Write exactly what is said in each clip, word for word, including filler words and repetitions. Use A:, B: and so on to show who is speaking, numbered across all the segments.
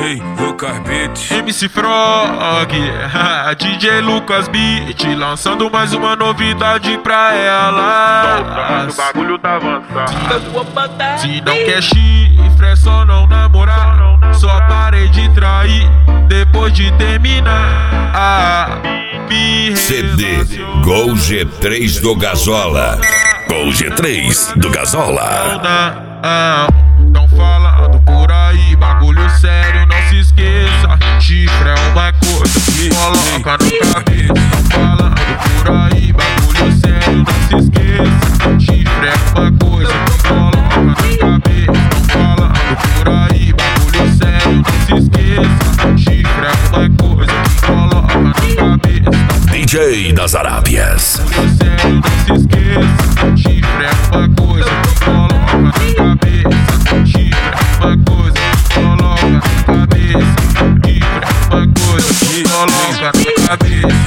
A: J Lucas Beats,
B: M C Frog, D J Lucas Beat, lançando mais uma novidade pra ela.
C: O bagulho tá avançado.
B: Se não quer chifre, é só não namorar. Só parei de trair depois de terminar. Ah, me
D: C D Gol G três do Gazola.
E: Gol G três do Gazola.
B: Tão falando por aí, bagulho sério, não se esqueça. Chifre é uma coisa que coloca na cabeça. Tão falando por aí, bagulho sério, não se esqueça. Chifre é uma coisa que coloca na cabeça. Tão falando por aí, bagulho sério, não se esqueça. Chifre é uma coisa que coloca na cabeça.
E: D J das Arábias.
B: Bagulho sério, não se esqueça. Chifre é uma coisa que coloca na cabeça. Chifre é uma coisa que coloca na cabeça. Chifre é uma coisa que coloca na cabeça.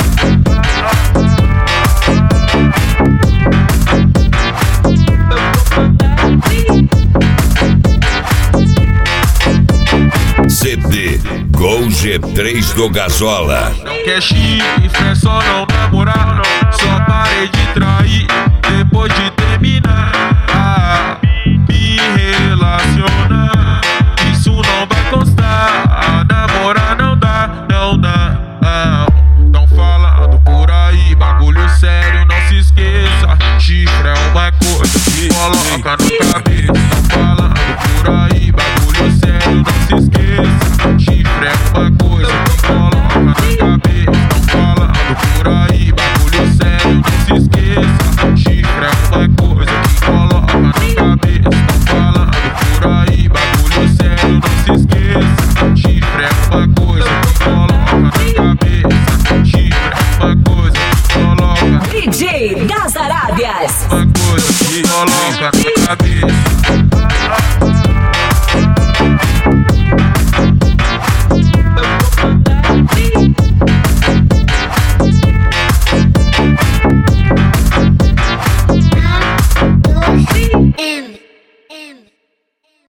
D: C D Gol G três do Gazola.
B: Não quer chifre, é só não namorar. Só parei de trair depois de terminar. Ah, me relacionar.